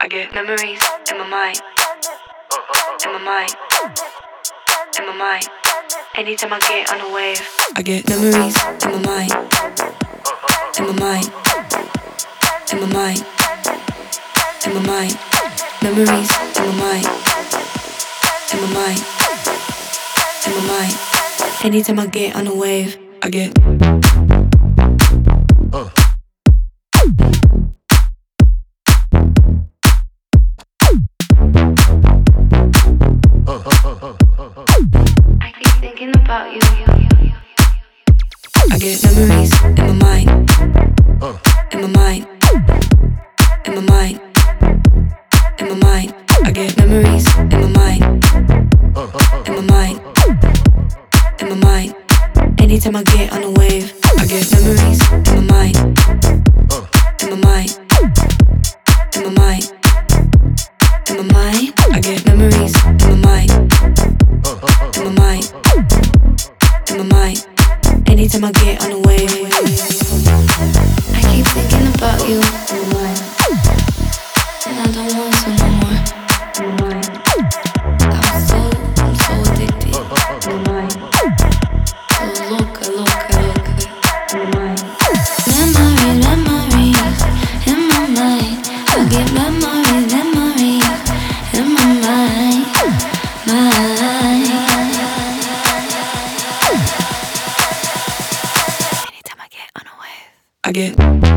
I get memories in my mind, in my mind, in my mind. Anytime I get on a wave, I get memories in my mind, in my mind, in my mind, in my mind. Memories in my mind, in my mind, in my mind. Anytime I get on a wave, I get. I keep thinking about you. I get memories in my mind, in my mind, in my mind, in my mind. I get memories in my mind, in my mind, in my mind. Anytime I get on a wave, I get memories in my mind, in my mind, in my mind, in my mind. I get memories in my mind, in my mind, in my mind. Anytime I get on a wave, I keep thinking about you, and I don't want to no more. I'm so addicted. So loca. Memories in my mind. I get memories in my mind. Anytime I get on a wave, I get.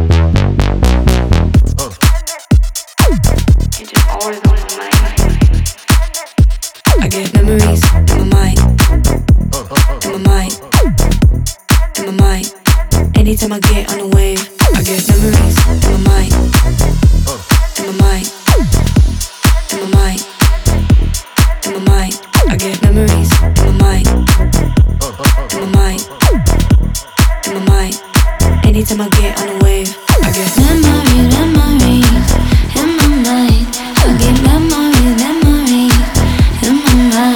You're just always on my mind. I get memories in my mind, in my mind, in my mind. Anytime I get on a wave, I get memories in my mind, in my mind, in my mind, in my mind. I get memories in my mind, in my mind, in my mind. Anytime I get on a wave, I get memories in my mind. I get memories in my mind. Memories in my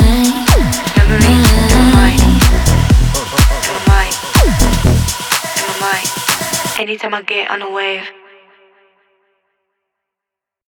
mind, in my mind, in my mind. Anytime I get on a wave.